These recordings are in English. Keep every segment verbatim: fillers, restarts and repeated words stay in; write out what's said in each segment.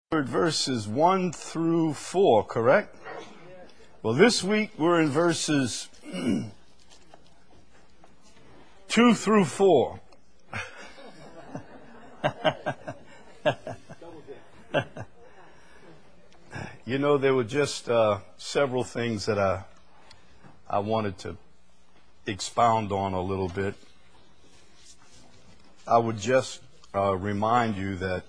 Verses one through four, correct? Well, this week we're in verses two through four. You know, there were just uh, several things that I I wanted to expound on a little bit. I would just uh, remind you that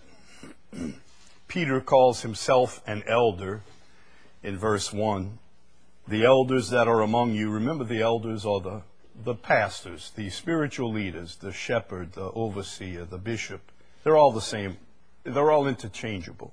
Peter calls himself an elder in verse one. The elders that are among you, remember the elders are the, the pastors, the spiritual leaders, the shepherd, the overseer, the bishop. They're all the same. They're all interchangeable.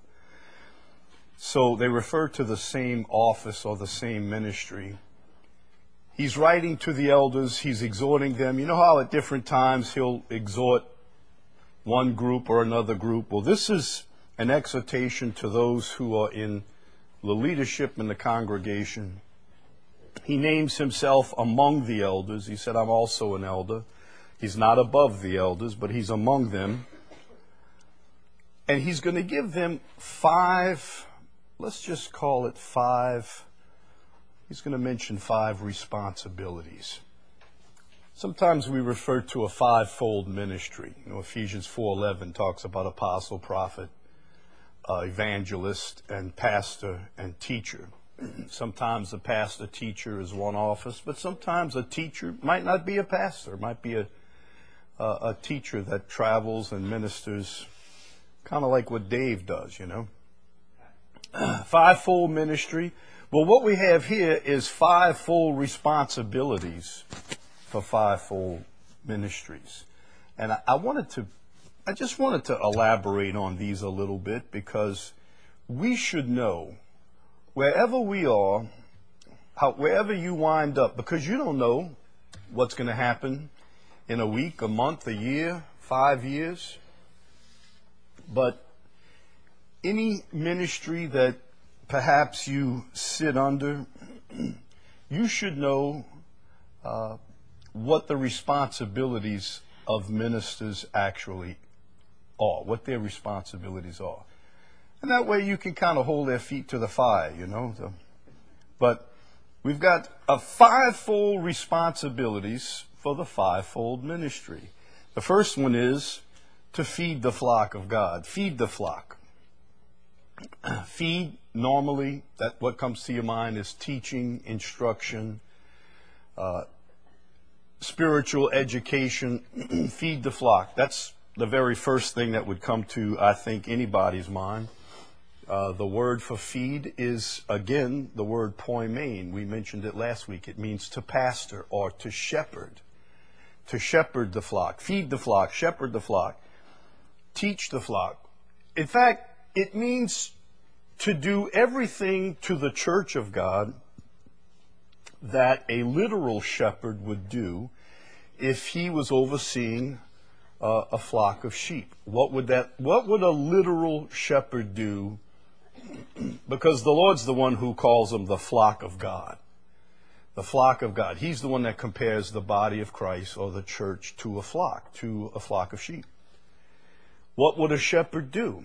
So they refer to the same office or the same ministry. He's writing to the elders. He's exhorting them. You know how at different times he'll exhort one group or another group? Well, this is an exhortation to those who are in the leadership in the congregation. He names himself among the elders. He said, I'm also an elder. He's not above the elders, but he's among them. And he's going to give them five, let's just call it five, he's going to mention five responsibilities. Sometimes we refer to a fivefold ministry. You know, Ephesians four eleven talks about apostle, prophet, Uh, evangelist and pastor and teacher. Sometimes the pastor teacher is one office, but sometimes a teacher might not be a pastor, might be a a, a teacher that travels and ministers, kind of like what Dave does, you know. Fivefold ministry. Well, what we have here is fivefold responsibilities for fivefold ministries. And I, I wanted to I just wanted to elaborate on these a little bit because we should know wherever we are, how, wherever you wind up, because you don't know what's going to happen in a week, a month, a year, five years. But any ministry that perhaps you sit under, you should know uh, what the responsibilities of ministers actually are, what their responsibilities are. And that way you can kind of hold their feet to the fire, you know. So, but we've got a fivefold responsibilities for the fivefold ministry. The first one is to feed the flock of God. Feed the flock. Feed, normally, that what comes to your mind is teaching, instruction, uh, spiritual education. Feed the flock. That's the very first thing that would come to, I think, anybody's mind. Uh, the word for feed is, again, the word poimen. We mentioned it last week. It means to pastor or to shepherd. To shepherd the flock. Feed the flock. Shepherd the flock. Teach the flock. In fact, it means to do everything to the church of God that a literal shepherd would do if he was overseeing Uh, a flock of sheep. What would that, what would a literal shepherd do? Because the Lord's the one who calls them the flock of God. The flock of God. He's the one that compares the body of Christ or the church to a flock, to a flock of sheep. What would a shepherd do?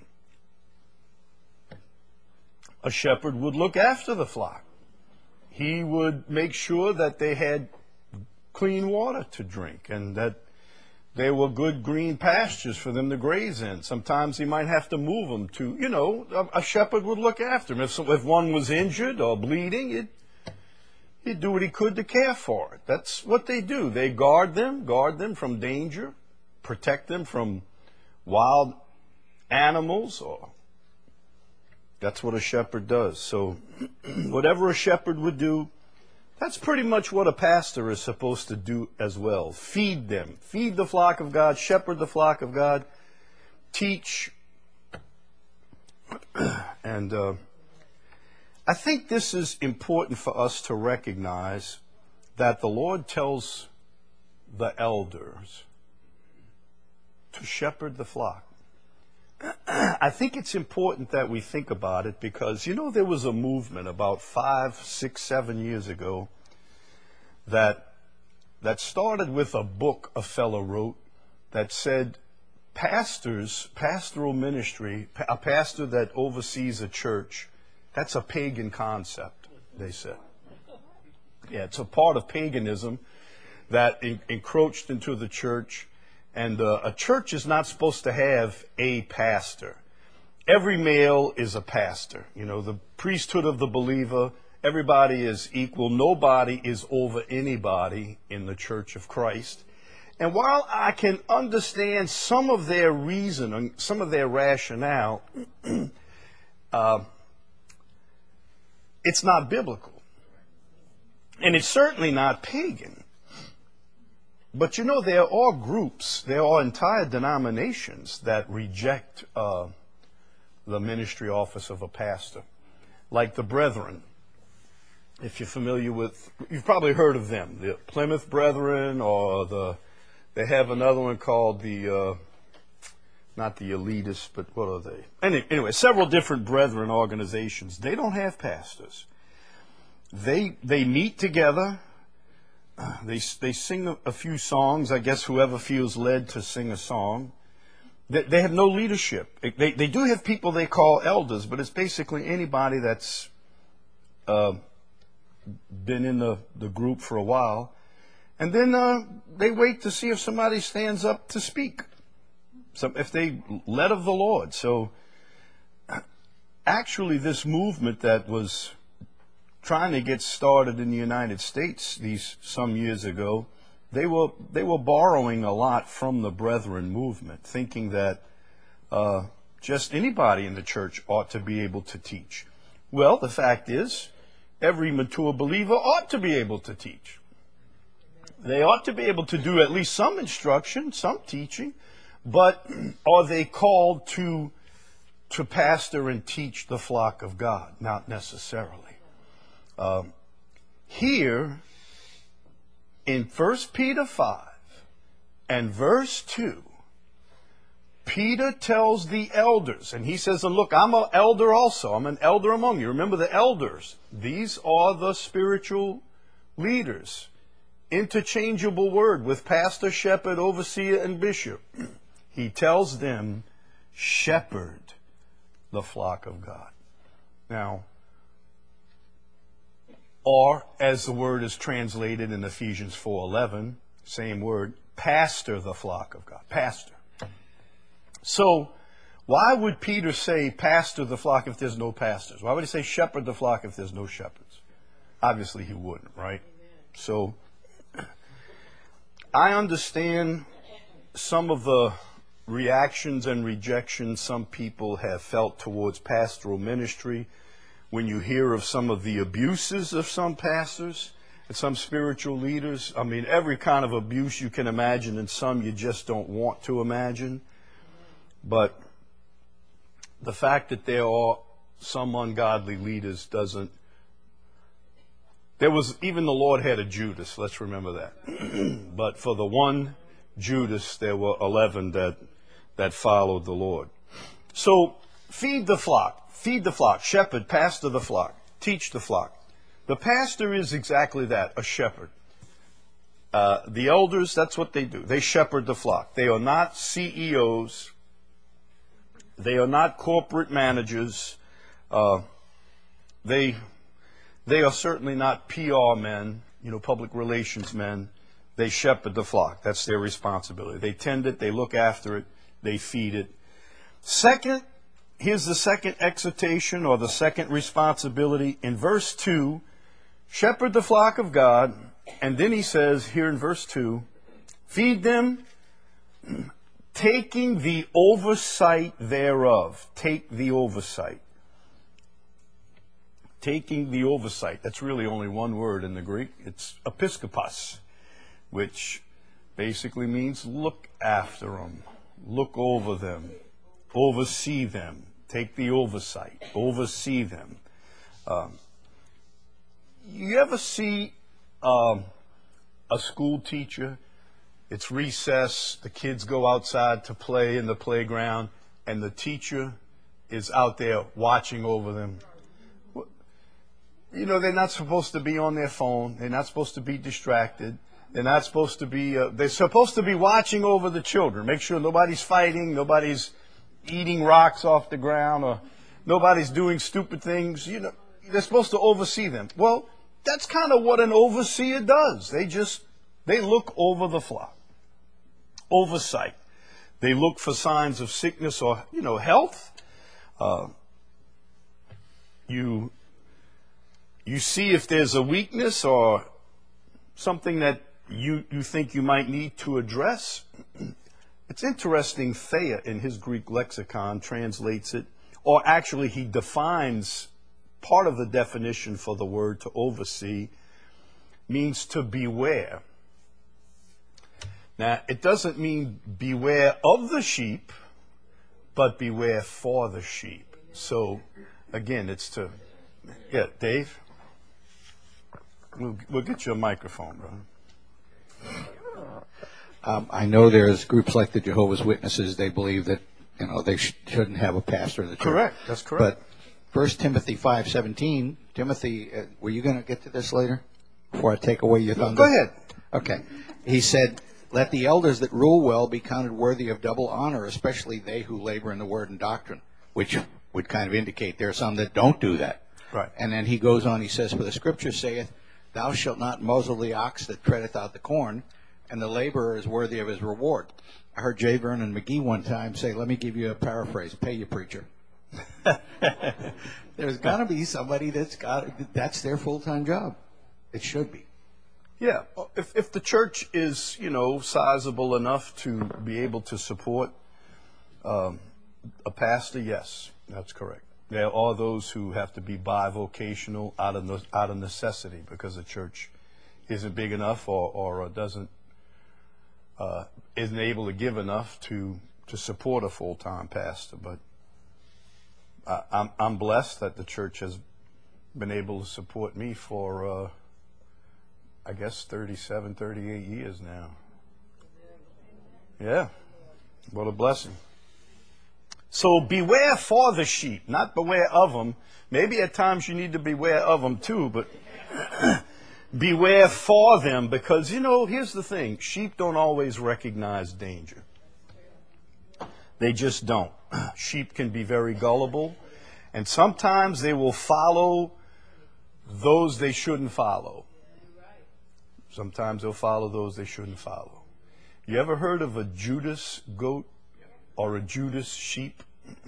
A shepherd would look after the flock. He would make sure that they had clean water to drink and that there were good green pastures for them to graze in. Sometimes he might have to move them to, you know, a, a shepherd would look after them. If, if one was injured or bleeding, he'd, he'd do what he could to care for it. That's what they do. They guard them, guard them from danger, protect them from wild animals. Or that's what a shepherd does. So whatever a shepherd would do, that's pretty much what a pastor is supposed to do as well. Feed them. Feed the flock of God. Shepherd the flock of God. Teach. And uh, I think this is important for us to recognize that the Lord tells the elders to shepherd the flock. I think it's important that we think about it because, you know, there was a movement about five, six, seven years ago that that started with a book a fellow wrote that said pastors, pastoral ministry, a pastor that oversees a church, that's a pagan concept, they said. Yeah, it's a part of paganism that en- encroached into the church. And uh, a church is not supposed to have a pastor. Every male is a pastor. You know, the priesthood of the believer, everybody is equal. Nobody is over anybody in the Church of Christ. And while I can understand some of their reason, some of their rationale, uh, it's not biblical. And it's certainly not pagan. But you know, there are groups, there are entire denominations that reject uh, the ministry office of a pastor, like the Brethren. If you're familiar with, you've probably heard of them, the Plymouth Brethren, or the, they have another one called the, uh, not the Elitists, but what are they? Any, anyway, several different Brethren organizations. They don't have pastors. They they meet together. Uh, they they sing a, a few songs. I guess whoever feels led to sing a song. They, they have no leadership. They they do have people they call elders, but it's basically anybody that's uh, been in the, the group for a while. And then uh, they wait to see if somebody stands up to speak. So if they led of the Lord. So actually, this movement that was trying to get started in the United States these some years ago, they were they were borrowing a lot from the Brethren movement, thinking that uh, just anybody in the church ought to be able to teach. Well, the fact is, every mature believer ought to be able to teach. They ought to be able to do at least some instruction, some teaching, but are they called to to pastor and teach the flock of God? Not necessarily. Um, here, in First Peter five and verse two, Peter tells the elders, and he says, and look, I'm an elder also. I'm an elder among you. Remember the elders. These are the spiritual leaders. Interchangeable word with pastor, shepherd, overseer, and bishop. He tells them, shepherd the flock of God. Now, or, as the word is translated in Ephesians four eleven, same word, pastor the flock of God. Pastor. So, why would Peter say pastor the flock if there's no pastors? Why would he say shepherd the flock if there's no shepherds? Obviously he wouldn't, right? So, I understand some of the reactions and rejections some people have felt towards pastoral ministry. When you hear of some of the abuses of some pastors and some spiritual leaders, I mean, every kind of abuse you can imagine, and some you just don't want to imagine. But the fact that there are some ungodly leaders doesn't... There was, even the Lord had a Judas, let's remember that. But for the one Judas, there were eleven that, that followed the Lord. So, feed the flock. Feed the flock, shepherd, pastor the flock, teach the flock. The pastor is exactly that, a shepherd. Uh, the elders, that's what they do. They shepherd the flock. They are not C E Os. They are not corporate managers. Uh, they, they are certainly not P R men, you know, public relations men. They shepherd the flock. That's their responsibility. They tend it, they look after it, they feed it. Second, here's the second exhortation, or the second responsibility. In verse two, shepherd the flock of God. And then he says here in verse two, feed them, taking the oversight thereof. Take the oversight. Taking the oversight. That's really only one word in the Greek. It's episkopos, which basically means look after them, look over them, oversee them. Take the oversight. Oversee them. Um, you ever see um, a school teacher? It's recess. The kids go outside to play in the playground, and the teacher is out there watching over them. You know, they're not supposed to be on their phone. They're not supposed to be distracted. They're not supposed to be, uh, they're supposed to be watching over the children. Make sure nobody's fighting, nobody's eating rocks off the ground, or nobody's doing stupid things. You know, they're supposed to oversee them. Well, that's kind of what an overseer does. They just, they look over the flock. Oversight. They look for signs of sickness or, you know, health. Uh, you, you see if there's a weakness or something that you, you think you might need to address. It's interesting, Thayer in his Greek lexicon translates it, or actually he defines part of the definition for the word to oversee, means to beware. Now, it doesn't mean beware of the sheep, but beware for the sheep. So, again, it's to, yeah, Dave, we'll, we'll get you a microphone, brother. Um, I know there's groups like the Jehovah's Witnesses. They believe that, you know, they sh- shouldn't have a pastor in the church. Correct. That's correct. But First Timothy five seventeen, Timothy, uh, were you going to get to this later before I take away your thunder? Go ahead. Okay. He said, "Let the elders that rule well be counted worthy of double honor, especially they who labor in the word and doctrine," which would kind of indicate there are some that don't do that. Right. And then he goes on, he says, "For the scripture saith, Thou shalt not muzzle the ox that treadeth out the corn, and the laborer is worthy of his reward." I heard J. Vernon McGee one time say, let me give you a paraphrase, pay you, preacher. There's got to be somebody that's got, that's their full-time job. It should be. Yeah. If, if the church is, you know, sizable enough to be able to support um, a pastor, yes, that's correct. There are those who have to be bivocational out of, out of necessity because the church isn't big enough or, or doesn't uh, isn't able to give enough to to support a full-time pastor. But I, I'm I'm blessed that the church has been able to support me for uh, I guess thirty-seven, thirty-eight years now. Yeah, what a blessing. So beware for the sheep, not beware of them. Maybe at times you need to beware of them too, but beware for them because, you know, here's the thing. Sheep don't always recognize danger. They just don't. Sheep can be very gullible, and sometimes they will follow those they shouldn't follow. Sometimes they'll follow those they shouldn't follow. You ever heard of a Judas goat? Or a Judas sheep?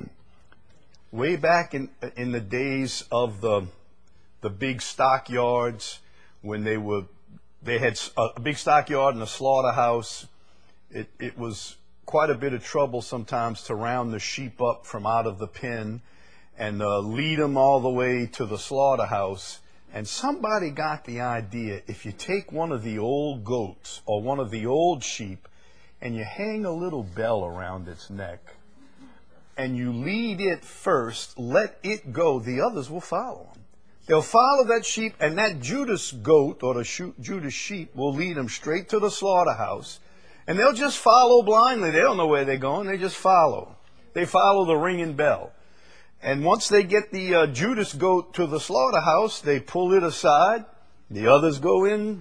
Way back in in the days of the the big stockyards, when they were they had a big stockyard and a slaughterhouse, it it was quite a bit of trouble sometimes to round the sheep up from out of the pen and uh, lead them all the way to the slaughterhouse. And somebody got the idea, if you take one of the old goats or one of the old sheep and you hang a little bell around its neck, and you lead it first, let it go, the others will follow him. They'll follow that sheep, and that Judas goat, or the Judas sheep, will lead them straight to the slaughterhouse, and they'll just follow blindly. They don't know where they're going, they just follow. They follow the ringing bell. And once they get the uh, Judas goat to the slaughterhouse, they pull it aside, the others go in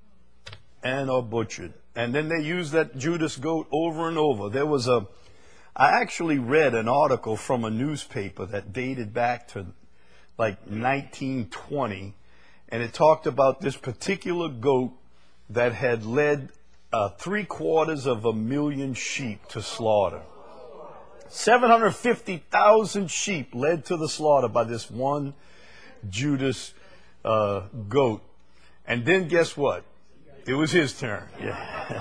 and are butchered. And then they use that Judas goat over and over. There was a, I actually read an article from a newspaper that dated back to like nineteen twenty, and it talked about this particular goat that had led uh, three quarters of a million sheep to slaughter. seven hundred fifty thousand sheep led to the slaughter by this one Judas uh, goat. And then guess what? It was his turn. Yeah.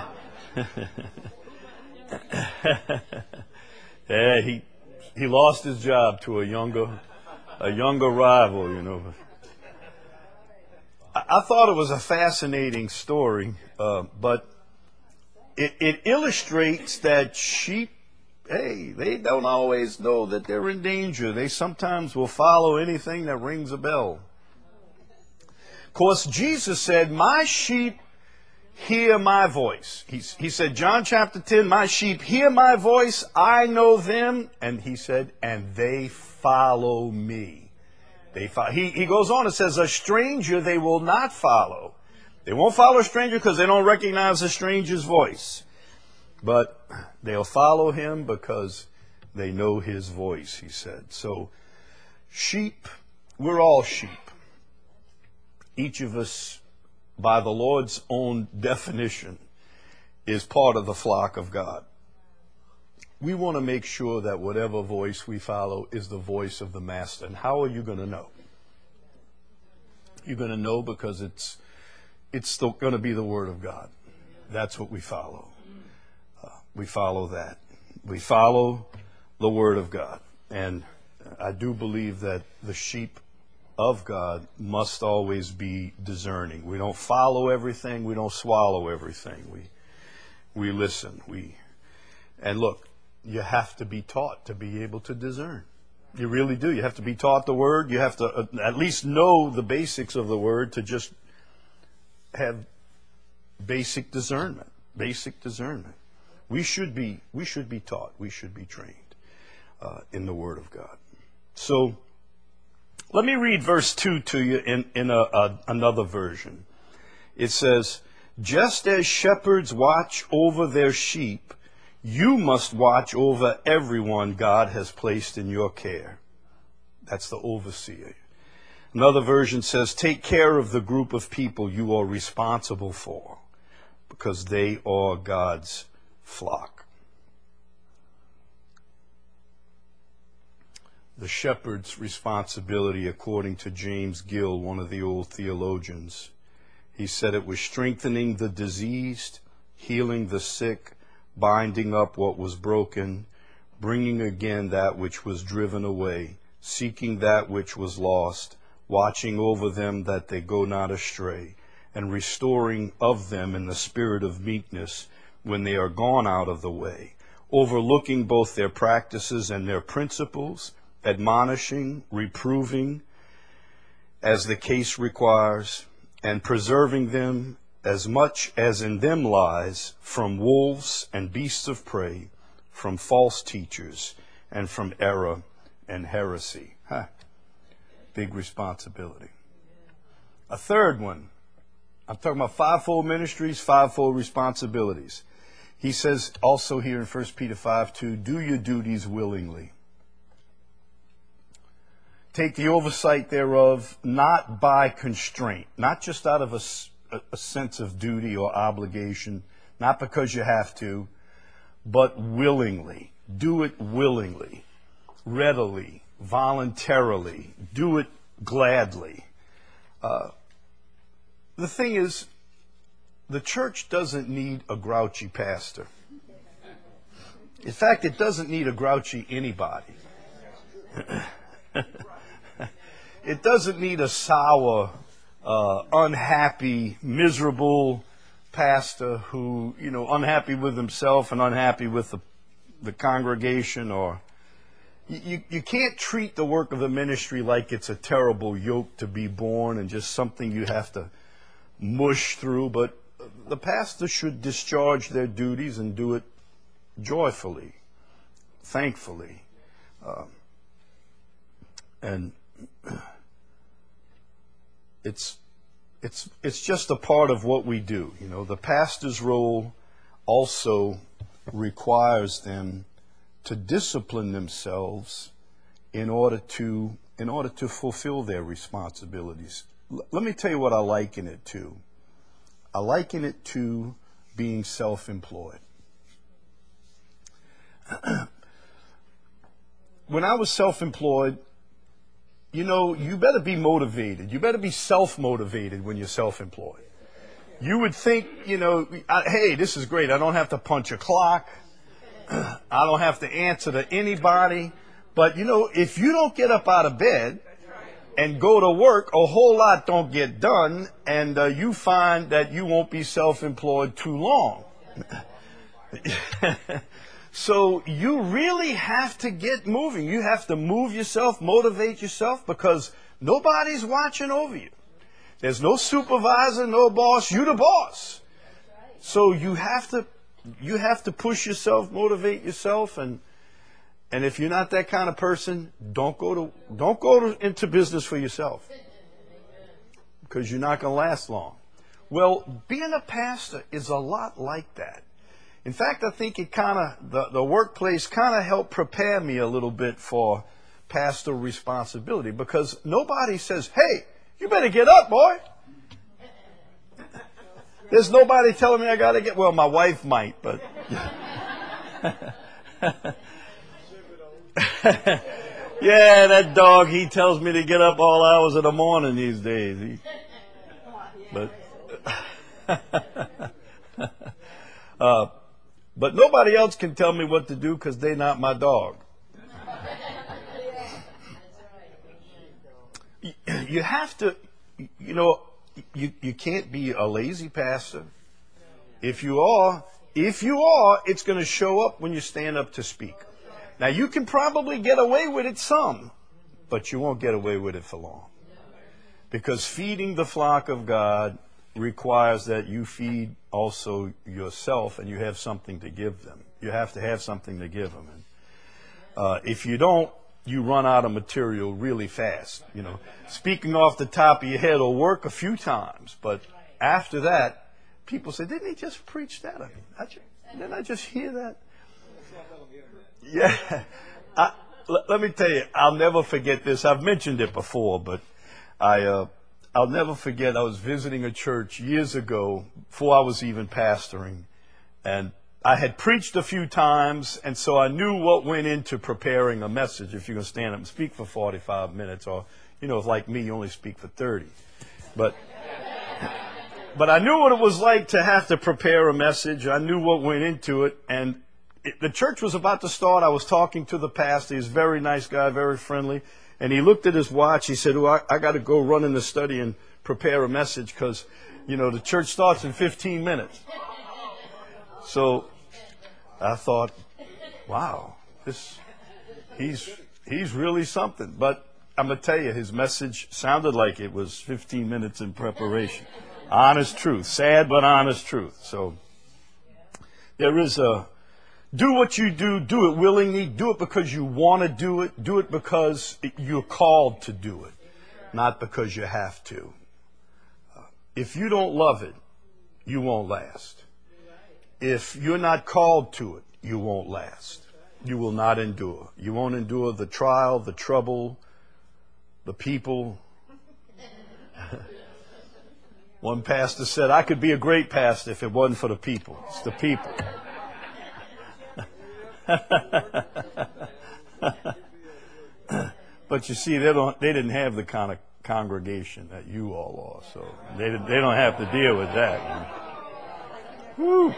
Yeah, he he lost his job to a younger a younger rival, you know. I, I thought it was a fascinating story, uh, but it, it illustrates that sheep, hey, they don't always know that they're in danger. They sometimes will follow anything that rings a bell. Of course, Jesus said, "My sheep hear my voice." He, he said, John chapter ten, "My sheep hear my voice, I know them." And he said, "And they follow me." They fo- he, he goes on and says, "A stranger they will not follow, They won't follow a stranger because they don't recognize a stranger's voice. But they'll follow him because they know his voice, he said. So sheep, we're all sheep. Each of us, by the Lord's own definition, is part of the flock of God. We want to make sure that whatever voice we follow is the voice of the Master. And how are you going to know? You're going to know because it's it's still going to be the Word of God. That's what we follow. Uh, we follow that. We follow the Word of God. And I do believe that the sheep of God must always be discerning. We don't follow everything. We don't swallow everything. We we listen. We and look, you have to be taught to be able to discern. You really do. You have to be taught the Word. You have to uh, at least know the basics of the Word to just have basic discernment. Basic discernment. We should be we should be taught. We should be trained uh, in the Word of God. So let me read verse two to you in, in a, a, another version. It says, just as shepherds watch over their sheep, you must watch over everyone God has placed in your care. That's the overseer. Another version says, take care of the group of people you are responsible for, because they are God's flock. The shepherd's responsibility, according to James Gill, one of the old theologians, he said it was strengthening the diseased, healing the sick, binding up what was broken, bringing again that which was driven away, seeking that which was lost, watching over them that they go not astray, and restoring of them in the spirit of meekness when they are gone out of the way, overlooking both their practices and their principles, admonishing, reproving, as the case requires, and preserving them as much as in them lies from wolves and beasts of prey, from false teachers, and from error and heresy. Huh. Big responsibility. A third one, I'm talking about fivefold ministries, fivefold responsibilities. He says also here in First Peter five two, do your duties willingly. Take the oversight thereof, not by constraint, not just out of a a sense of duty or obligation, not because you have to, but willingly. Do it willingly, readily, voluntarily. Do it gladly. Uh, the thing is, the church doesn't need a grouchy pastor. In fact, it doesn't need a grouchy anybody. It doesn't need a sour, Uh, unhappy, miserable pastor who, you know, unhappy with himself and unhappy with the, the congregation. Or you, you can't treat the work of the ministry like it's a terrible yoke to be borne and just something you have to mush through. But the pastor should discharge their duties and do it joyfully, thankfully. Uh, and It's it's it's just a part of what we do. You know, the pastor's role also requires them to discipline themselves in order to in order to fulfill their responsibilities. L- let me tell you what I liken it to. I liken it to being self-employed. When I was self-employed, you know, you better be motivated. You better be self-motivated when you're self-employed. You would think, you know, hey, this is great. I don't have to punch a clock. I don't have to answer to anybody. But, you know, if you don't get up out of bed and go to work, a whole lot don't get done. And uh, you find that you won't be self-employed too long. So you really have to get moving. You have to move yourself, motivate yourself, because nobody's watching over you. There's no supervisor, no boss. You're the boss. So you have to, you have to push yourself, motivate yourself, and and if you're not that kind of person, don't go to don't go to, into business for yourself, because you're not going to last long. Well, being a pastor is a lot like that. In fact, I think it kind of, the, the workplace kind of helped prepare me a little bit for pastoral responsibility, because nobody says, hey, you better get up, boy. There's nobody telling me I got to get, well, my wife might, but. Yeah, that dog, he tells me to get up all hours of the morning these days. He, but, uh, but nobody else can tell me what to do because they're not my dog. You have to, you know, you, you can't be a lazy pastor. If you are, if you are, it's going to show up when you stand up to speak. Now, you can probably get away with it some, but you won't get away with it for long. Because feeding the flock of God requires that you feed also yourself, and you have something to give them. You have to have something to give them. And, uh, if you don't, you run out of material really fast. You know, speaking off the top of your head will work a few times, but after that, people say, "Didn't he just preach that? I mean, I just, didn't I just hear that?" Yeah. I, l- let me tell you, I'll never forget this. I've mentioned it before, but I, uh, I'll never forget. I was visiting a church years ago, before I was even pastoring, and I had preached a few times, and so I knew what went into preparing a message. If you're going to stand up and speak for forty-five minutes, or, you know, if like me, you only speak for thirty. But, but I knew what it was like to have to prepare a message. I knew what went into it, and it, the church was about to start. I was talking to the pastor. He's a very nice guy, very friendly. And he looked at his watch. He said, "Oh, I, I got to go run in the study and prepare a message because, you know, the church starts in fifteen minutes. So I thought, wow, this he's he's really something. But I'm going to tell you, his message sounded like it was fifteen minutes in preparation. Honest truth. Sad, but honest truth. So there is a, do what you do, do it willingly, do it because you want to do it, do it because you're called to do it, not because you have to. Uh, if you don't love it, you won't last. If you're not called to it, you won't last. You will not endure. You won't endure the trial, the trouble, the people. One pastor said, "I could be a great pastor if it wasn't for the people." It's the people. But you see, they don't. They didn't have the kind of congregation that you all are, so they didn't, they don't have to deal with that. Whew.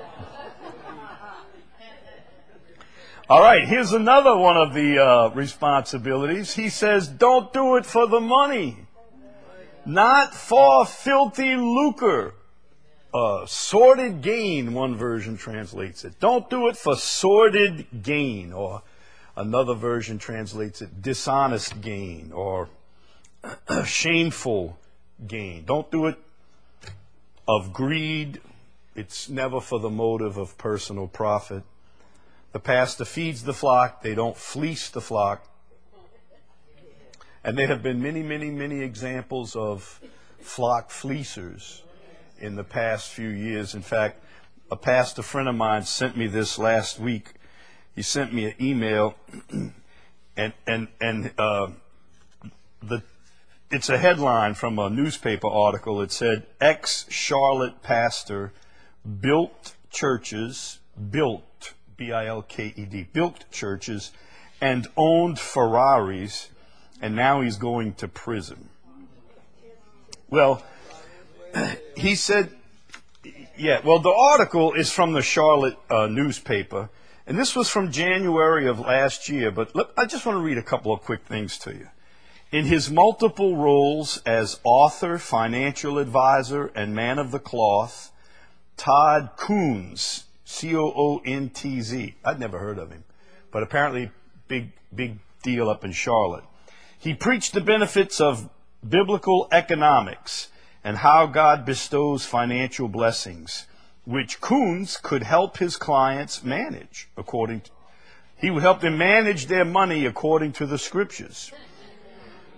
All right, here's another one of the uh, responsibilities. He says, "Don't do it for the money, not for filthy lucre." Uh, sordid gain, one version translates it. Don't do it for sordid gain, or another version translates it dishonest gain, or shameful gain. Don't do it of greed. It's never for the motive of personal profit. The pastor feeds the flock. They don't fleece the flock. And there have been many, many, many examples of flock fleecers in the past few years. In fact, a pastor friend of mine sent me this last week. He sent me an email, and and and uh, the it's a headline from a newspaper article. It said, "Ex-Charlotte pastor built churches, built B I L K E D, built churches, and owned Ferraris, and now he's going to prison." Well, he said, yeah, well, the article is from the Charlotte uh, newspaper, and this was from January of last year, but look, I just want to read a couple of quick things to you. In his multiple roles as author, financial advisor, and man of the cloth, Todd Coons, C O O N T Z, I'd never heard of him, but apparently big, big deal up in Charlotte. He preached the benefits of biblical economics and how God bestows financial blessings, which Coons could help his clients manage according to, he would help them manage their money according to the scriptures.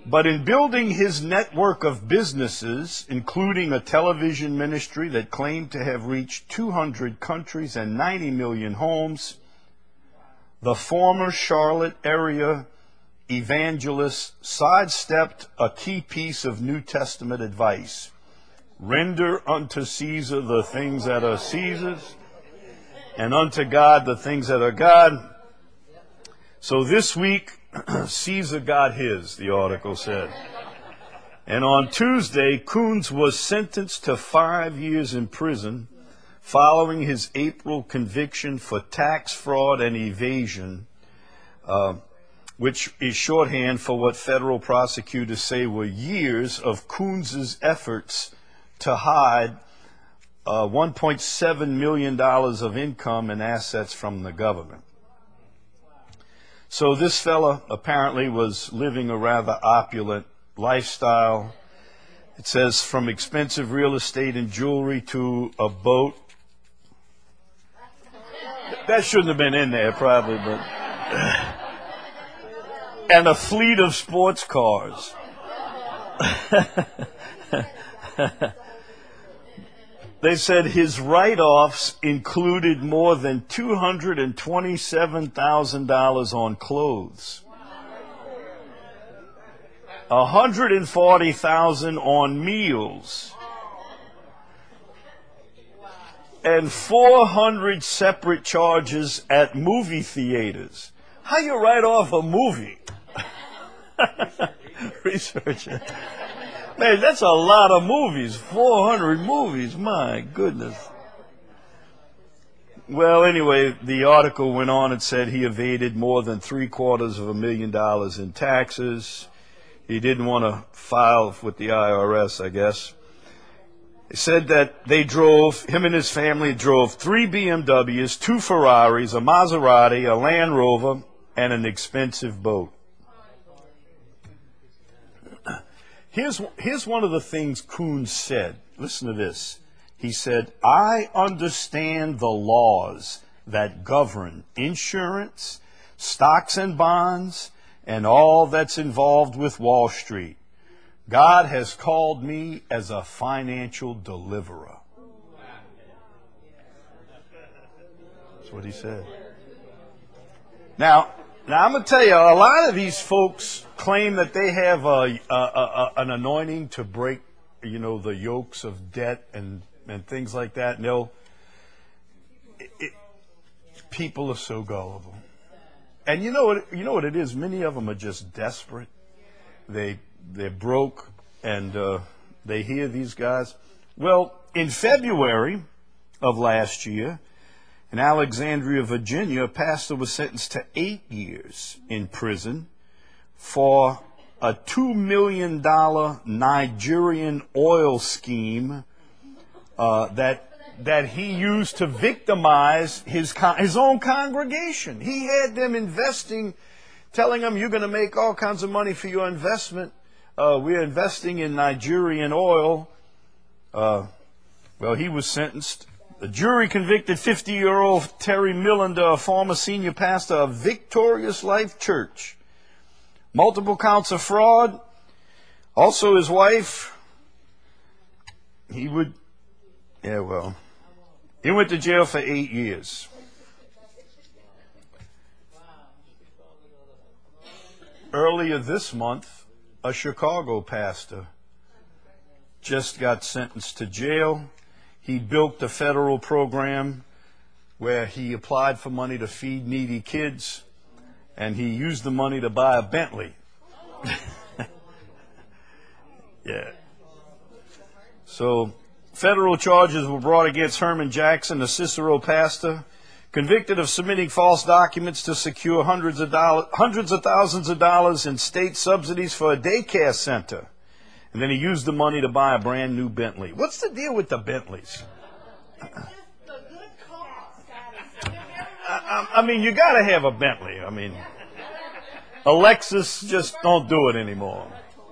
But in building his network of businesses, including a television ministry that claimed to have reached two hundred countries and ninety million homes, the former Charlotte area evangelist sidestepped a key piece of New Testament advice. Render unto Caesar the things that are Caesar's, and unto God the things that are God. So this week, Caesar got his, the article said. And on Tuesday, Coons was sentenced to five years in prison following his April conviction for tax fraud and evasion, uh, which is shorthand for what federal prosecutors say were years of Coons's efforts to hide uh, one point seven million dollars of income and assets from the government. So this fella apparently was living a rather opulent lifestyle. It says from expensive real estate and jewelry to a boat. That shouldn't have been in there probably, but... and a fleet of sports cars. They said his write-offs included more than two hundred twenty-seven thousand dollars on clothes, one hundred forty thousand dollars on meals, and four hundred separate charges at movie theaters. How you write off a movie? Researcher. Man, that's a lot of movies. four hundred movies. My goodness. Well, anyway, the article went on and said he evaded more than three quarters of a million dollars in taxes. He didn't want to file with the I R S, I guess. He said that they drove, him and his family drove three B M Ws, two Ferraris, a Maserati, a Land Rover, and an expensive boat. Here's, here's one of the things Coons said. Listen to this. He said, I understand the laws that govern insurance, stocks and bonds, and all that's involved with Wall Street. God has called me as a financial deliverer. That's what he said. Now, now I'm going to tell you, a lot of these folks claim that they have a, a, a, an anointing to break, you know, the yokes of debt and, and things like that. And they'll, it, it, people are so gullible. And you know what, you know what it is? Many of them are just desperate. They, they're broke, and uh, they hear these guys. Well, in February of last year, in Alexandria, Virginia, a pastor was sentenced to eight years in prison for a two million dollars Nigerian oil scheme uh, that that he used to victimize his con- his own congregation. He had them investing, telling them, you're going to make all kinds of money for your investment. Uh, we're investing in Nigerian oil. Uh, well, he was sentenced. The jury convicted fifty-year-old Terry Millender, a former senior pastor of Victorious Life Church. Multiple counts of fraud. Also his wife. He would, yeah, well, he went to jail for eight years. Earlier this month, a Chicago pastor just got sentenced to jail. He built a federal program where he applied for money to feed needy kids, and he used the money to buy a Bentley. Yeah. So, federal charges were brought against Herman Jackson, a Cicero pastor, convicted of submitting false documents to secure hundreds of dollars, hundreds of thousands of dollars in state subsidies for a daycare center. And then he used the money to buy a brand new Bentley. What's the deal with the Bentleys? I, I, I mean, you got to have a Bentley. I mean, a Lexus just don't do it anymore.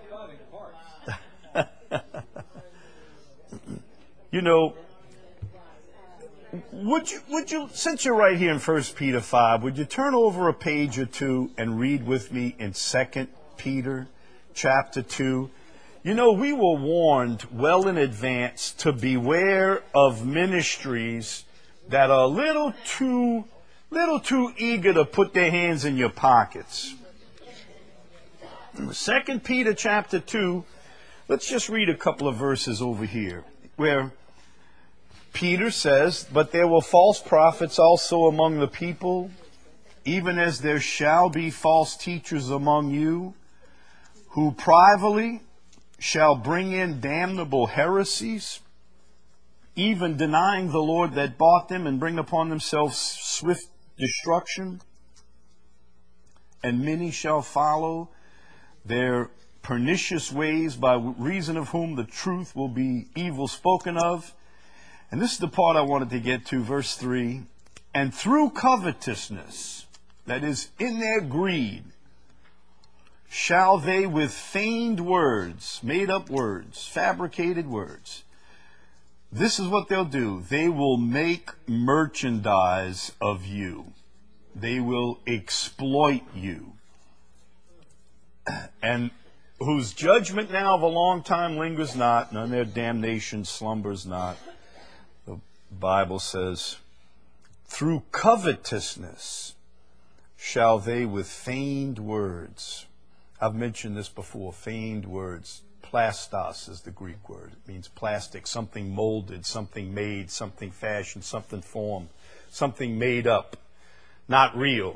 You know, would you, would you, since you're right here in First Peter five, would you turn over a page or two and read with me in Second Peter chapter two. You know, we were warned well in advance to beware of ministries that are a little too, little too eager to put their hands in your pockets. Second Peter chapter two, let's just read a couple of verses over here, where Peter says, "But there were false prophets also among the people, even as there shall be false teachers among you, who privately shall bring in damnable heresies, even denying the Lord that bought them, and bring upon themselves swift destruction. And many shall follow their pernicious ways, by reason of whom the truth will be evil spoken of." And this is the part I wanted to get to, verse three. "And through covetousness," that is, in their greed, "shall they with feigned words," made up words, fabricated words, this is what they'll do. They will make merchandise of you. They will exploit you. And whose judgment now of a long time lingers not, none their damnation slumbers not. The Bible says, "Through covetousness shall they with feigned words." I've mentioned this before, feigned words. Plastos is the Greek word. It means plastic, something molded, something made, something fashioned, something formed, something made up, not real.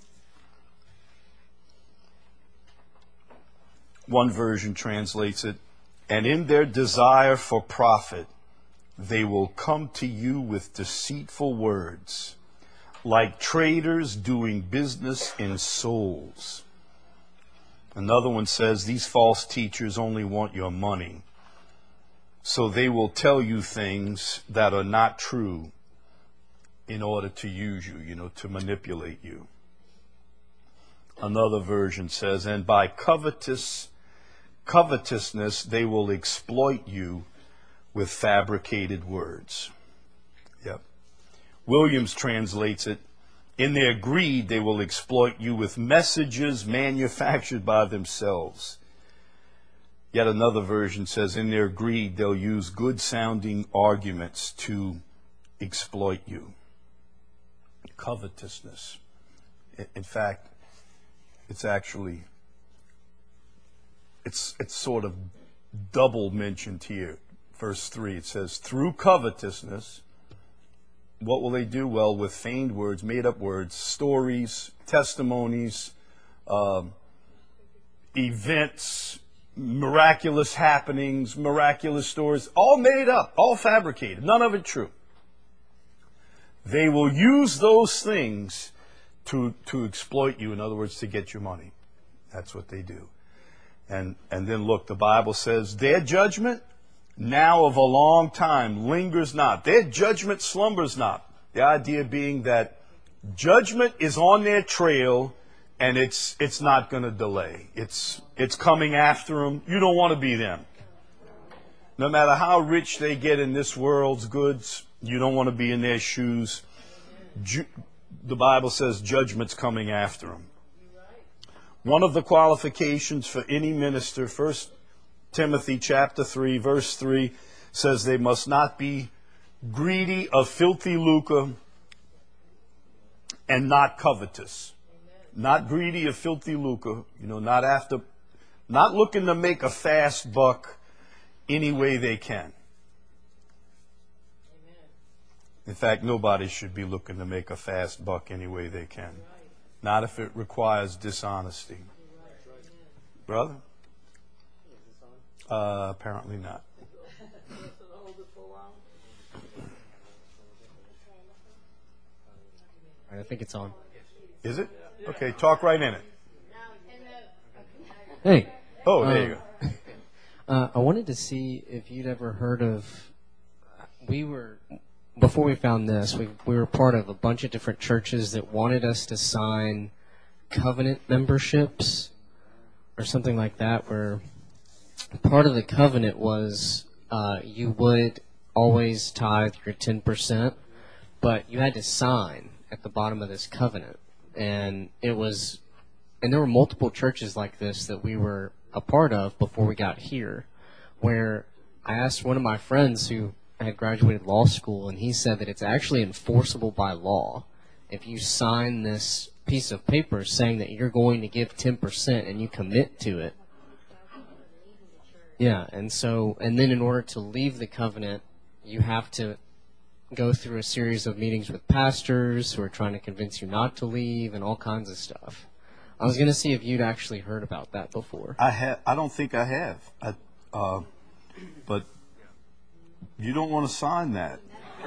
One version translates it, "And in their desire for profit, they will come to you with deceitful words, like traders doing business in souls." Another one says, "These false teachers only want your money, so they will tell you things that are not true in order to use you, you know, to manipulate you." Another version says, "And by covetous covetousness they will exploit you with fabricated words." Yep. Williams translates it, "In their greed they will exploit you with messages manufactured by themselves." Yet another version says, "In their greed they'll use good-sounding arguments to exploit you." Covetousness. In fact, it's actually, it's it's sort of double mentioned here. Verse three, it says, "Through covetousness," what will they do? Well, with feigned words, made up words, stories, testimonies, um, events, miraculous happenings, miraculous stories, all made up, all fabricated, none of it true. They will use those things to to exploit you, in other words, to get your money. That's what they do. And and then look, the Bible says, "Their judgment now of a long time lingers not." Their judgment slumbers not. The idea being that judgment is on their trail, and it's it's not going to delay. It's it's coming after them. You don't want to be them. No matter how rich they get in this world's goods, you don't want to be in their shoes. Ju- the Bible says judgment's coming after them. One of the qualifications for any minister, First Timothy chapter three, verse three, says they must not be greedy of filthy lucre and not covetous. Amen. Not greedy of filthy lucre, you know, not after, not looking to make a fast buck any way they can. Amen. In fact, nobody should be looking to make a fast buck any way they can. Right. Not if it requires dishonesty. Right. Brother? Uh, apparently not. I think it's on. Is it? Okay, talk right in it. Hey. Oh, there you go. uh, I wanted to see if you'd ever heard of, we were, before we found this, we, we were part of a bunch of different churches that wanted us to sign covenant memberships or something like that, where part of the covenant was uh, you would always tithe your ten percent, but you had to sign at the bottom of this covenant. And it was, and there were multiple churches like this that we were a part of before we got here, where I asked one of my friends who had graduated law school, and he said that it's actually enforceable by law. If you sign this piece of paper saying that you're going to give ten percent and you commit to it. Yeah, and so, and then in order to leave the covenant, you have to go through a series of meetings with pastors who are trying to convince you not to leave and all kinds of stuff. I was going to see if you'd actually heard about that before. I have. I don't think I have. I, uh, but you don't want to sign that.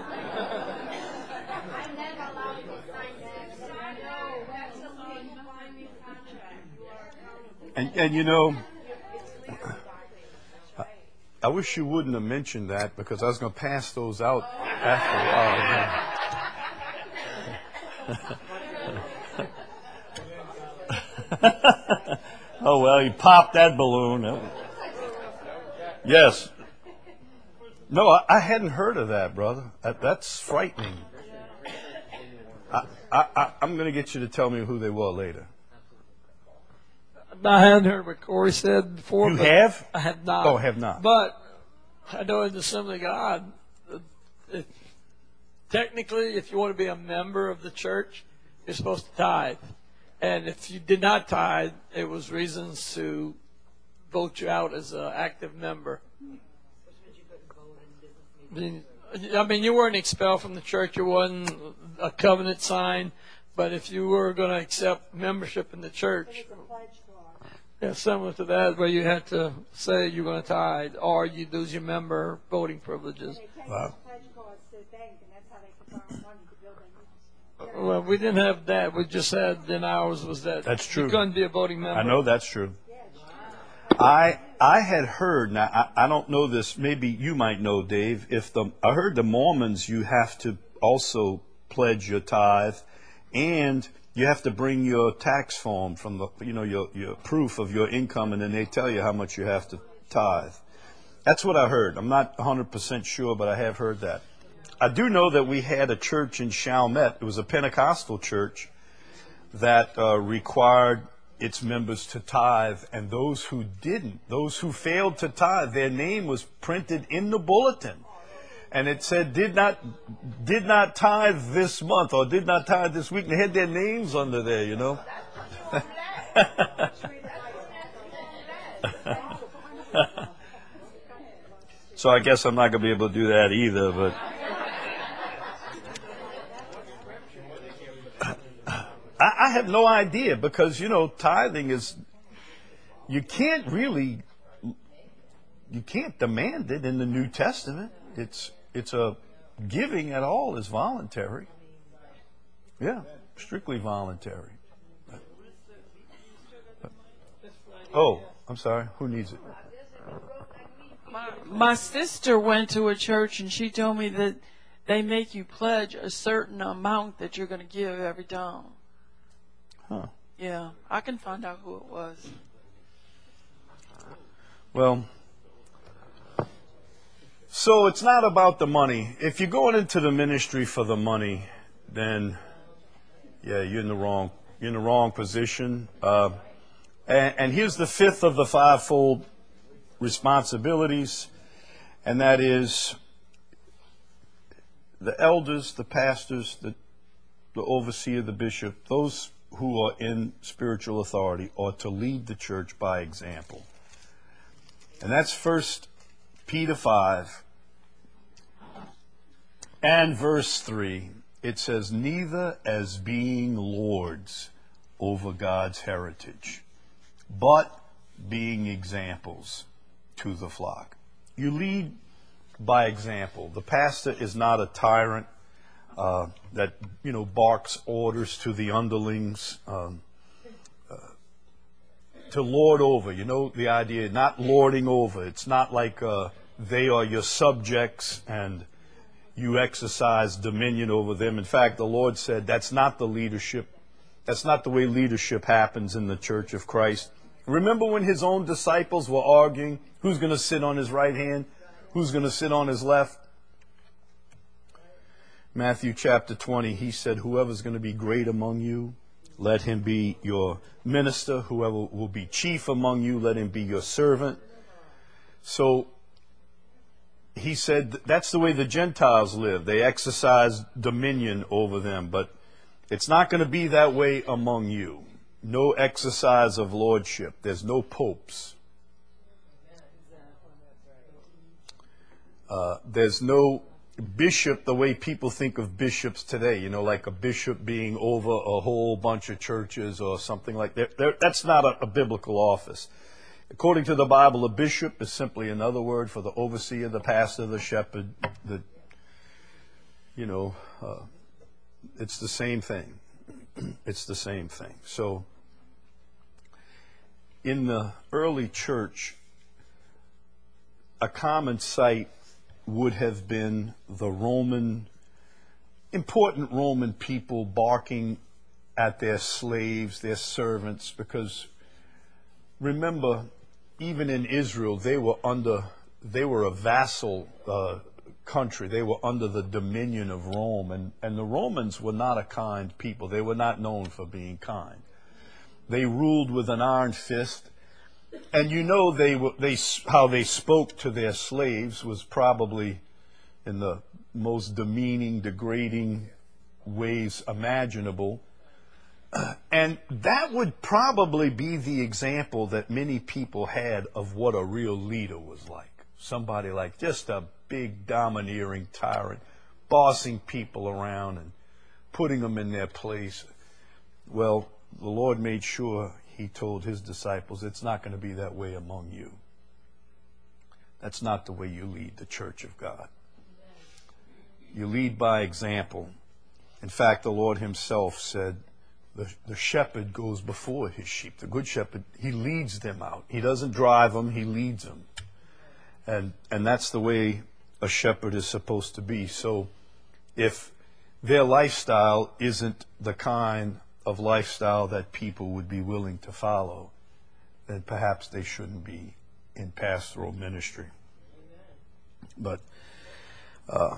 And, and you know, I, I wish you wouldn't have mentioned that, because I was going to pass those out after a while. Oh, well, you popped that balloon. Yes. No, I, I hadn't heard of that, brother. That, that's frightening. I, I, I, I'm going to get you to tell me who they were later. I hadn't heard what Corey said before. You but have? I have not. Oh, have not. But I know in the Assembly of God, uh, it, technically, if you want to be a member of the church, you're supposed to tithe. And if you did not tithe, it was reasons to vote you out as an active member. I mean, I mean, you weren't expelled from the church. You wasn't a covenant signed. But if you were going to accept membership in the church, yeah, similar to that, where you had to say you're going to tithe, or you lose your member voting privileges. Wow. Well, we didn't have that. We just had, then ours was that. That's true. You couldn't be a voting member. I know that's true. I I had heard, now I, I don't know this, maybe you might know, Dave, if the I heard the Mormons, you have to also pledge your tithe, and you have to bring your tax form from the, you know, your, your proof of your income, and then they tell you how much you have to tithe. That's what I heard. I'm not one hundred percent sure, but I have heard that. I do know that we had a church in Chalmette. It was a Pentecostal church that uh, required its members to tithe, and those who didn't, those who failed to tithe, their name was printed in the bulletin. And it said, did not did not tithe this month, or did not tithe this week. And they had their names under there, you know. So I guess I'm not going to be able to do that either, but I, I have no idea, because, you know, tithing is, you can't really, you can't demand it in the New Testament. It's It's a giving at all is voluntary. Yeah, strictly voluntary. Oh, I'm sorry. Who needs it? My, my sister went to a church, and she told me that they make you pledge a certain amount that you're going to give every time. Huh. Yeah, I can find out who it was. Well, so it's not about the money. If you're going into the ministry for the money, then yeah, you're in the wrong. You're in the wrong position. Uh, and, and here's the fifth of the fivefold responsibilities, and that is the elders, the pastors, the the overseer, the bishop, those who are in spiritual authority, are to lead the church by example. And that's First Peter five and verse three. It says, neither as being lords over God's heritage, but being examples to the flock. You lead by example. The pastor is not a tyrant uh, that, you know, barks orders to the underlings, um, uh, to lord over. You know the idea, not lording over. It's not like uh, they are your subjects and you exercise dominion over them. In fact, the Lord said that's not the leadership. That's not the way leadership happens in the Church of Christ. Remember when his own disciples were arguing who's going to sit on his right hand, who's going to sit on his left? Matthew chapter twenty, he said, whoever's going to be great among you, let him be your minister. Whoever will be chief among you, let him be your servant. So he said that's the way the Gentiles live. They exercise dominion over them, but it's not going to be that way among you. No exercise of lordship. There's no popes. Uh, there's no bishop the way people think of bishops today, you know, like a bishop being over a whole bunch of churches or something like that. There, that's not a, a biblical office. According to the Bible, a bishop is simply another word for the overseer, the pastor, the shepherd, the, you know, uh, it's the same thing. It's the same thing. So, in the early church, a common sight would have been the Roman, important Roman people barking at their slaves, their servants, because remember, even in Israel, they were under, they were a vassal uh, country. They were under the dominion of Rome, and, and the Romans were not a kind people. They were not known for being kind. They ruled with an iron fist. And you know they they how they spoke to their slaves was probably in the most demeaning, degrading ways imaginable. And that would probably be the example that many people had of what a real leader was like. Somebody like just a big, domineering tyrant, bossing people around and putting them in their place. Well, the Lord made sure he told his disciples, it's not going to be that way among you. That's not the way you lead the church of God. You lead by example. In fact, the Lord himself said, the, the shepherd goes before his sheep. The good shepherd, he leads them out. He doesn't drive them, he leads them. And, and that's the way a shepherd is supposed to be. So if their lifestyle isn't the kind of lifestyle that people would be willing to follow, then perhaps they shouldn't be in pastoral ministry. But uh,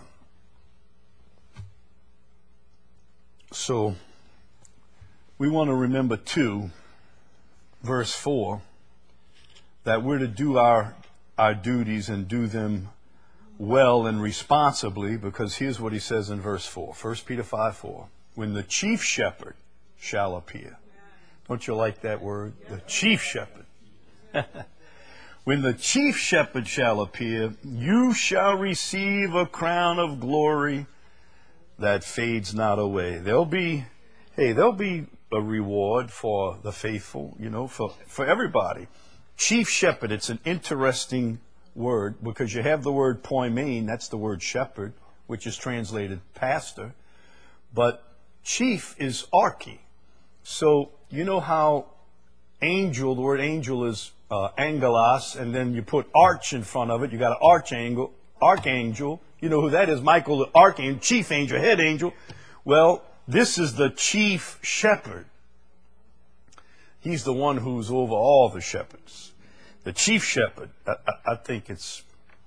so we want to remember too, verse four, that we're to do our our duties and do them well and responsibly, because here's what he says in verse four, First Peter five four, when the chief shepherd shall appear. Don't you like that word? The chief shepherd. When the chief shepherd shall appear, you shall receive a crown of glory that fades not away. There'll be, hey, there'll be a reward for the faithful, you know, for, for everybody. Chief shepherd, it's an interesting word because you have the word poimen, that's the word shepherd, which is translated pastor, but chief is archi. So, you know how angel, the word angel is uh, angelos, and then you put arch in front of it. You got an archangel, archangel. You know who that is? Michael, the archangel, chief angel, head angel. Well, this is the chief shepherd. He's the one who's over all the shepherds. The chief shepherd. I, I, I think it's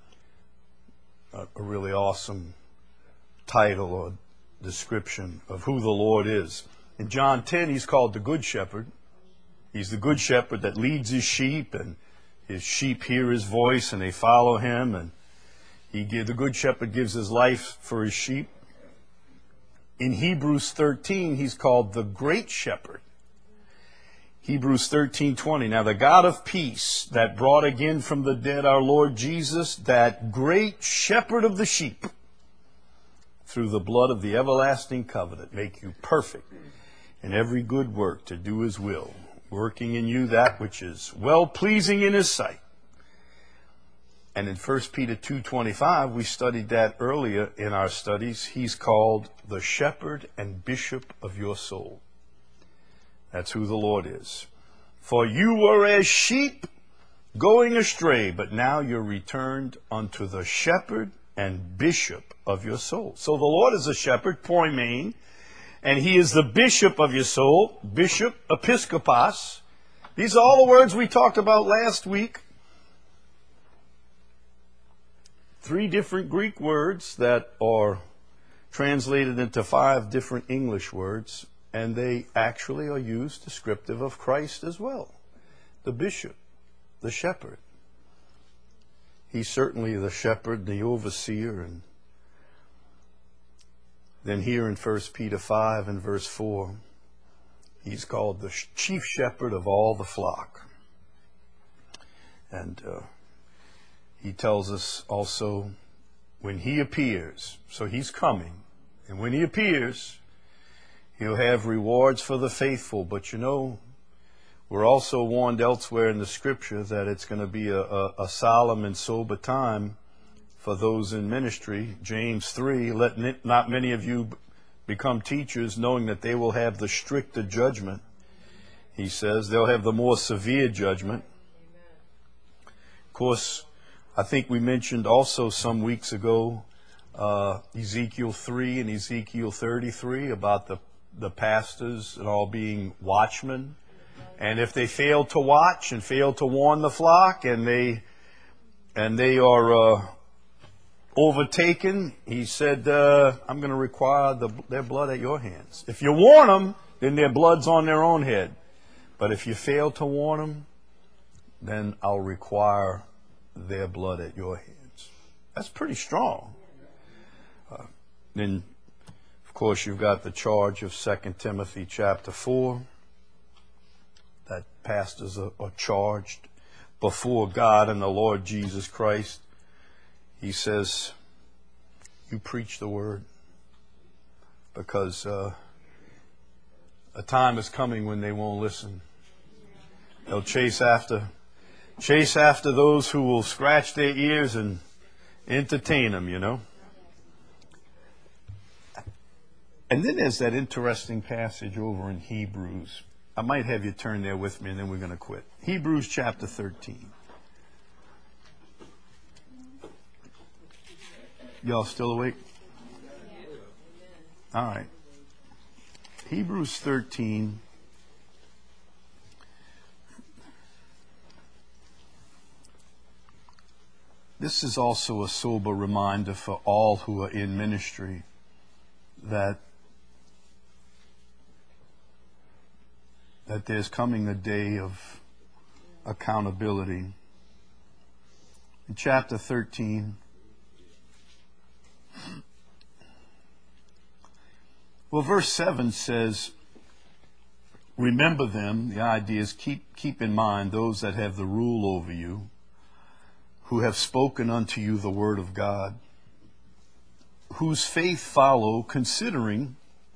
a, a really awesome title or description of who the Lord is. In John ten, he's called the Good Shepherd. He's the Good Shepherd that leads his sheep, and his sheep hear his voice, and they follow him. And he give, the Good Shepherd gives his life for his sheep. In Hebrews thirteen, he's called the Great Shepherd. Hebrews thirteen twenty. Now the God of peace that brought again from the dead our Lord Jesus, that great shepherd of the sheep, through the blood of the everlasting covenant, make you perfect in every good work to do his will, working in you that which is well-pleasing in his sight. And in First Peter two twenty-five, we studied that earlier in our studies. He's called the shepherd and bishop of your soul. That's who the Lord is. For you were as sheep going astray, but now you're returned unto the shepherd and bishop of your soul. So the Lord is a shepherd, poimen, and he is the bishop of your soul, bishop, episkopos. These are all the words we talked about last week. Three different Greek words that are translated into five different English words. and they actually are used descriptive of Christ as well. The bishop, the shepherd. He's certainly the shepherd, the overseer. And then here in First Peter five and verse four, he's called the chief shepherd of all the flock. And uh, he tells us also, when he appears, so he's coming, and when he appears, he'll have rewards for the faithful. But you know, we're also warned elsewhere in the scripture that it's going to be a, a, a solemn and sober time for those in ministry. James three, let n- not many of you become teachers, knowing that they will have the stricter judgment. He says they'll have the more severe judgment. Of course, I think we mentioned also some weeks ago uh, Ezekiel three and Ezekiel thirty-three about the, the pastors and all being watchmen. And if they fail to watch and fail to warn the flock, and they and they are uh, overtaken, he said, uh, I'm going to require the, their blood at your hands. If you warn them, then their blood's on their own head. But if you fail to warn them, then I'll require their blood at your hands. That's pretty strong. Uh, then, of course, you've got the charge of Second Timothy chapter four, that pastors are, are charged before God and the Lord Jesus Christ. He says, you preach the word, because uh, a time is coming when they won't listen. They'll chase after Chase after those who will scratch their ears and entertain them, you know. And then there's that interesting passage over in Hebrews. I might have you turn there with me, and then we're going to quit. Hebrews chapter thirteen. Y'all still awake? All right. Hebrews thirteen. This is also a sober reminder for all who are in ministry that that there's coming a day of accountability. In chapter thirteen, well, verse seven says, remember them. The idea is keep keep in mind those that have the rule over you, who have spoken unto you the word of God, whose faith follow, considering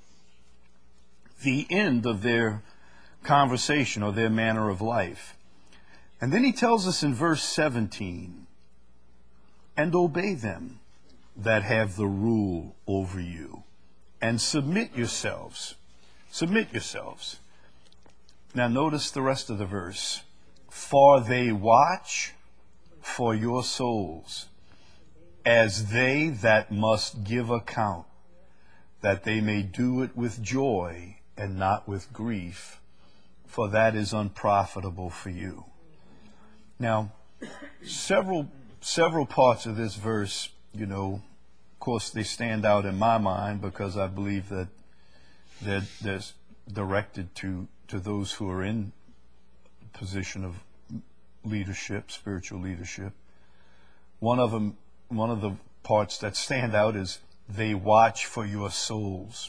the end of their conversation or their manner of life. And then he tells us in verse seventeen, and obey them that have the rule over you, and submit yourselves. Submit yourselves. Now notice the rest of the verse. For they watch for your souls, as they that must give account, that they may do it with joy and not with grief, for that is unprofitable for you. Now, several several parts of this verse, you know, of course, they stand out in my mind because I believe that that they're directed to to those who are in position of leadership, spiritual leadership. One of them, one of the parts that stand out is they watch for your souls.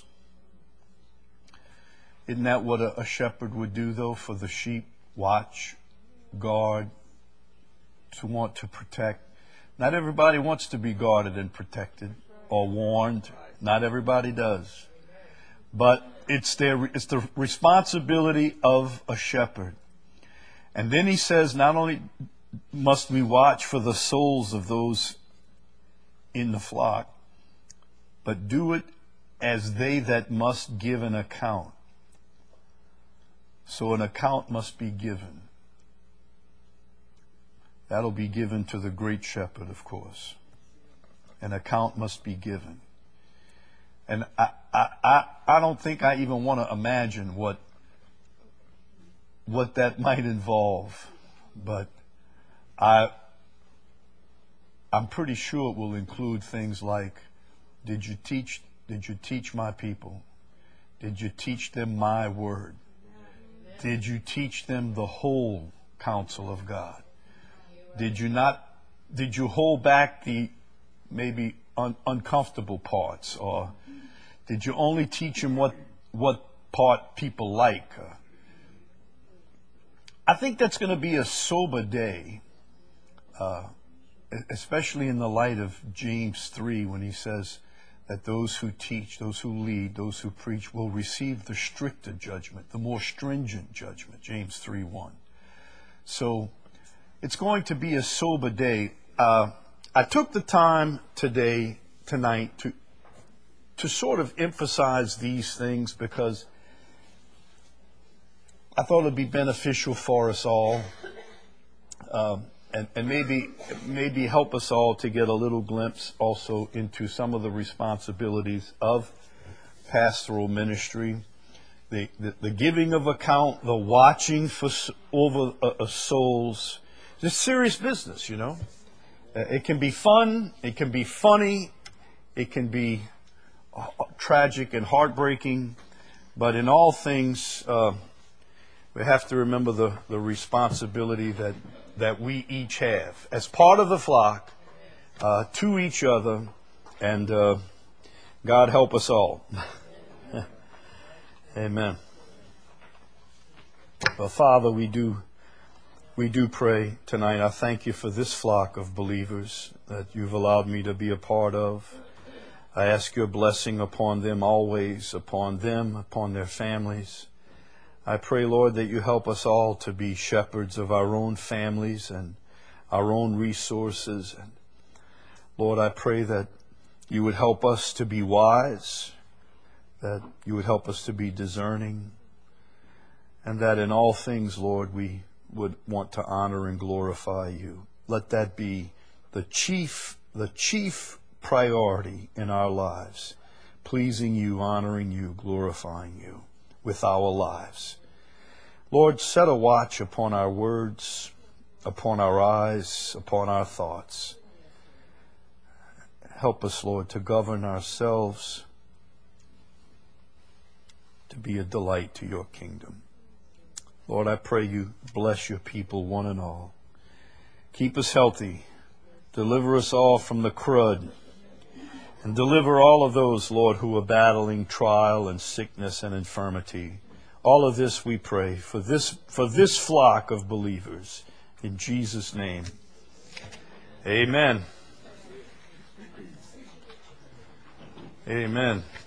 Isn't that what a, a shepherd would do, though, for the sheep? Watch, guard, to want to protect. Not everybody wants to be guarded and protected or warned. Not everybody does. But it's their, it's the responsibility of a shepherd. And then he says, not only must we watch for the souls of those in the flock, but do it as they that must give an account. So an account must be given. That'll be given to the great shepherd, of course. An account must be given. And I, I, I, I don't think I even want to imagine what what that might involve, but I, I'm pretty sure it will include things like, did you teach, did you teach my people? Did you teach them my word? Did you teach them the whole counsel of God? Did you not, did you hold back the maybe un, uncomfortable parts? Or did you only teach them what, what part people like? Uh, I think that's going to be a sober day, uh, especially in the light of James three, when he says that those who teach, those who lead, those who preach will receive the stricter judgment, the more stringent judgment, James three one. So it's going to be a sober day. Uh, I took the time today, tonight, to to sort of emphasize these things because I thought it would be beneficial for us all, um, and, and maybe maybe help us all to get a little glimpse also into some of the responsibilities of pastoral ministry, the, the, the giving of account, the watching for over uh, souls. It's serious business, you know. Uh, it can be fun, it can be funny, it can be uh, tragic and heartbreaking, but in all things, uh, we have to remember the, the responsibility that, that we each have as part of the flock uh, to each other, and uh, God help us all. Amen. Well, Father, we do we do pray tonight. I thank you for this flock of believers that you've allowed me to be a part of. I ask your blessing upon them always, upon them, upon their families. I pray, Lord, that you help us all to be shepherds of our own families and our own resources. And Lord, I pray that you would help us to be wise, that you would help us to be discerning, and that in all things, Lord, we would want to honor and glorify you. Let that be the chief, the chief priority in our lives, pleasing you, honoring you, glorifying you with our lives. Lord, set a watch upon our words, upon our eyes, upon our thoughts. Help us, Lord, to govern ourselves, to be a delight to your kingdom. Lord, I pray you bless your people, one and all. Keep us healthy. Deliver us all from the crud. And deliver all of those, Lord, who are battling trial and sickness and infirmity. All of this we pray for this, for this flock of believers. In Jesus' name. Amen. Amen.